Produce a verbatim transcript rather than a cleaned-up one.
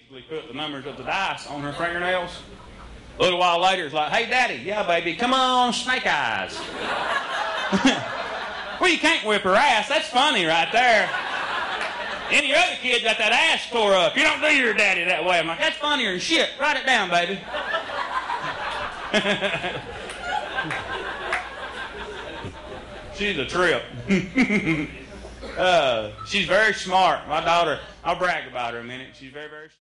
strategically put the numbers of the dice on her fingernails. A little while later, it's like, hey, Daddy, yeah, baby, come on, snake eyes. Well, you can't whip her ass. That's funny right there. Any other kid got that ass tore up. You don't do your daddy that way. I'm like, that's funnier than shit. Write it down, baby. She's a trip. uh, she's very smart. My daughter, I'll brag about her a minute. She's very, very smart.